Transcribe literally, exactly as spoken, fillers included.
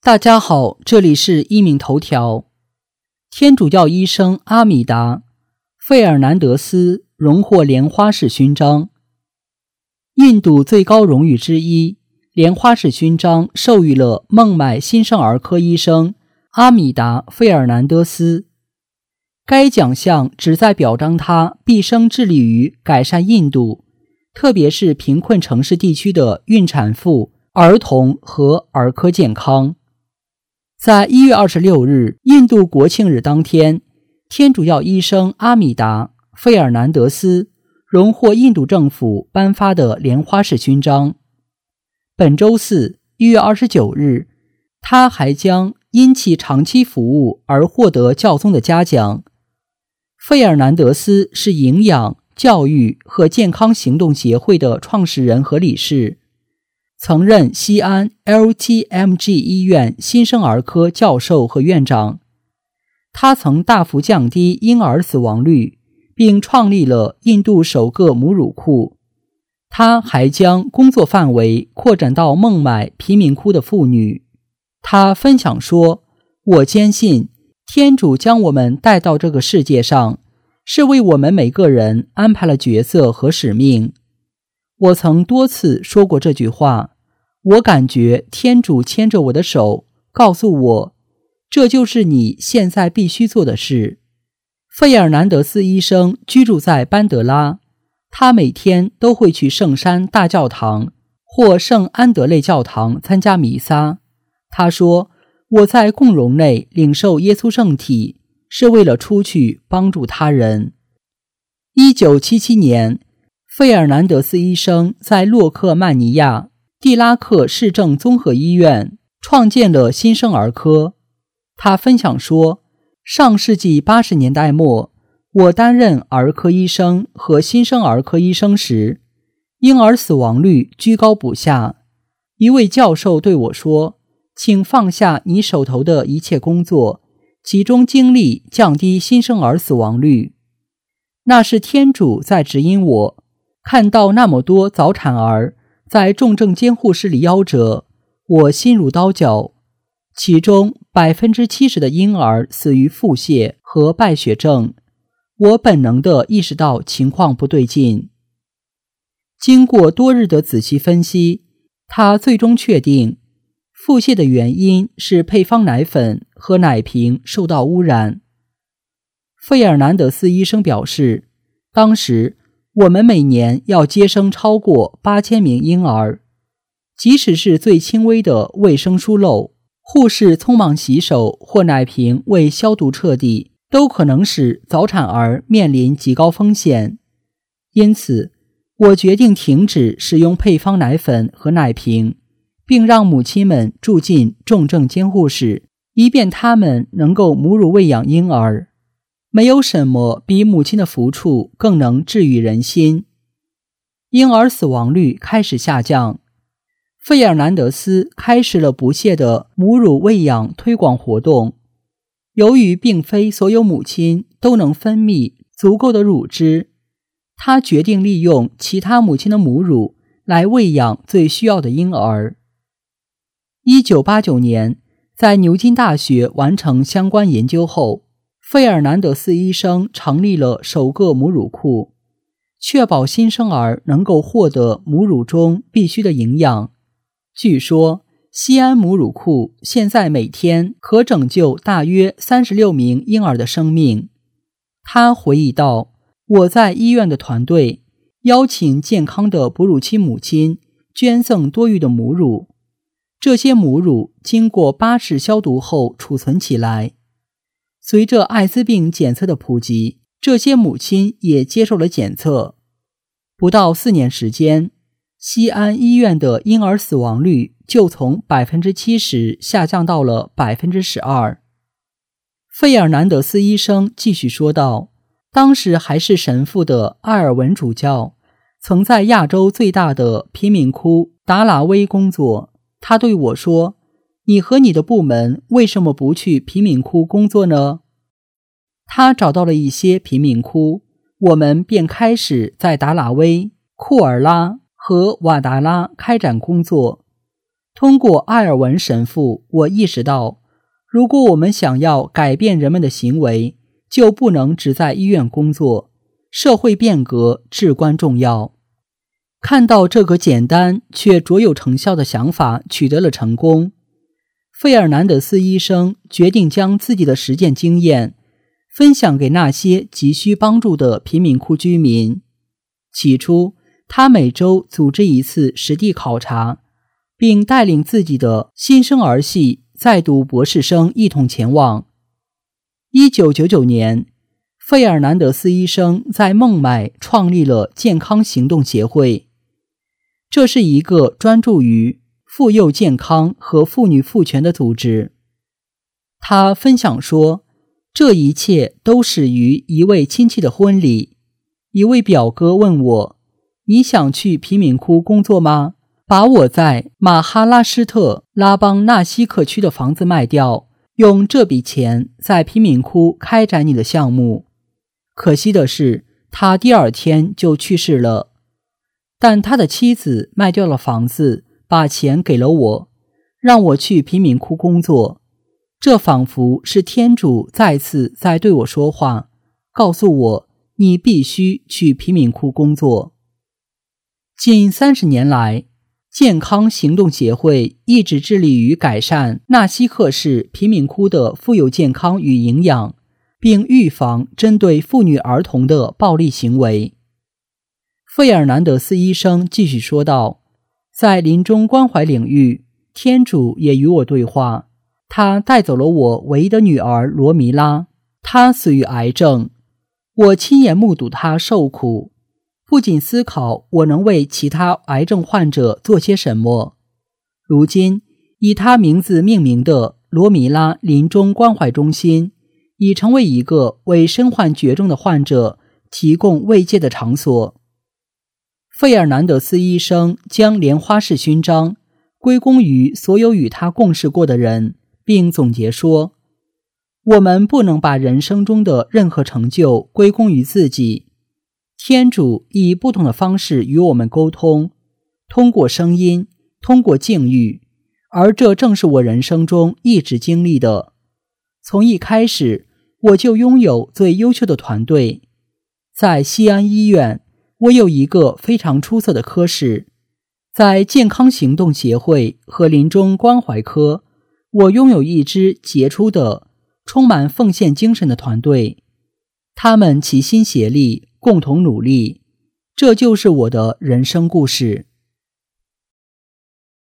大家好，这里是一鸣头条。天主教医生阿米达·费尔南德斯荣获莲花式勋章。印度最高荣誉之一莲花式勋章授予了孟买新生儿科医生阿米达·费尔南德斯。该奖项旨在表彰他毕生致力于改善印度，特别是贫困城市地区的孕产妇、儿童和儿科健康。在一月二十六日，印度国庆日当天，天主教医生阿米达·费尔南德斯荣获印度政府颁发的莲花式勋章。本周四，一月二十九日，他还将因其长期服务而获得教宗的嘉奖。费尔南德斯是营养、教育和健康行动协会的创始人和理事，曾任西安 L G M G 医院新生儿科教授和院长。他曾大幅降低婴儿死亡率，并创立了印度首个母乳库。他还将工作范围扩展到孟买贫民窟的妇女。他分享说：“我坚信，天主将我们带到这个世界上，是为我们每个人安排了角色和使命。我曾多次说过这句话，我感觉天主牵着我的手，告诉我，这就是你现在必须做的事。”费尔南德斯医生居住在班德拉，他每天都会去圣山大教堂或圣安德肋教堂参加弥撒。他说：“我在共融内领受耶稣圣体，是为了出去帮助他人。”一九七七年，费尔南德斯医生在洛克曼尼亚蒂拉克市政综合医院创建了新生儿科。他分享说：“上世纪八十年代末，我担任儿科医生和新生儿科医生时，婴儿死亡率居高不下。一位教授对我说，请放下你手头的一切工作，集中精力降低新生儿死亡率。那是天主在指引我，看到那么多早产儿在重症监护室里夭折，我心如刀绞。其中 百分之七十 的婴儿死于腹泻和败血症。我本能地意识到情况不对劲。经过多日的仔细分析，他最终确定腹泻的原因是配方奶粉和奶瓶受到污染。费尔南德斯医生表示，当时我们每年要接生超过八千名婴儿，即使是最轻微的卫生疏漏，护士匆忙洗手或奶瓶未消毒彻底，都可能使早产儿面临极高风险。因此，我决定停止使用配方奶粉和奶瓶，并让母亲们住进重症监护室，以便他们能够母乳喂养婴儿。没有什么比母亲的抚触更能治愈人心。婴儿死亡率开始下降。费尔南德斯开始了不懈的母乳喂养推广活动。由于并非所有母亲都能分泌足够的乳汁，他决定利用其他母亲的母乳来喂养最需要的婴儿。一九八九年，在牛津大学完成相关研究后，费尔南德斯医生成立了首个母乳库，确保新生儿能够获得母乳中必需的营养。据说，西安母乳库现在每天可拯救大约三十六名婴儿的生命。他回忆道：“我在医院的团队邀请健康的哺乳期母亲捐赠多余的母乳，这些母乳经过巴氏消毒后储存起来。随着艾滋病检测的普及，这些母亲也接受了检测。不到四年时间，西安医院的婴儿死亡率就从 百分之七十 下降到了 百分之十二。 费尔南德斯医生继续说道，当时还是神父的埃尔文主教曾在亚洲最大的贫民窟达拉威工作。他对我说，你和你的部门为什么不去贫民窟工作呢？他找到了一些贫民窟，我们便开始在达拉威、库尔拉和瓦达拉开展工作。 通过埃尔文神父，我意识到，如果我们想要改变人们的行为，就不能只在医院工作，社会变革至关重要。看到这个简单却卓有成效的想法取得了成功，费尔南德斯医生决定将自己的实践经验分享给那些急需帮助的贫民窟居民。起初，他每周组织一次实地考察，并带领自己的新生儿系在读博士生一同前往。一九九九年，费尔南德斯医生在孟买创立了健康行动协会，这是一个专注于妇幼健康和妇女赋权的组织。他分享说，这一切都始于一位亲戚的婚礼。一位表哥问我，你想去贫民窟工作吗？把我在马哈拉施特拉邦纳西克区的房子卖掉，用这笔钱在贫民窟开展你的项目。可惜的是，他第二天就去世了。但他的妻子卖掉了房子，把钱给了我，让我去贫民窟工作。这仿佛是天主再次在对我说话，告诉我，你必须去贫民窟工作。近三十年来，健康行动协会一直致力于改善纳西克市贫民窟的妇幼健康与营养，并预防针对妇女儿童的暴力行为。费尔南德斯医生继续说道，在临终关怀领域，天主也与我对话。他带走了我唯一的女儿罗弥拉，她死于癌症。我亲眼目睹她受苦，不仅思考我能为其他癌症患者做些什么。如今，以她名字命名的罗弥拉临终关怀中心已成为一个为身患绝症的患者提供慰藉的场所。费尔南德斯医生将莲花式勋章归功于所有与他共事过的人，并总结说，我们不能把人生中的任何成就归功于自己。天主以不同的方式与我们沟通，通过声音，通过境遇，而这正是我人生中一直经历的。从一开始，我就拥有最优秀的团队。在西安医院，我有一个非常出色的科室。在健康行动协会和临终关怀科，我拥有一支杰出的、充满奉献精神的团队。他们齐心协力，共同努力。这就是我的人生故事。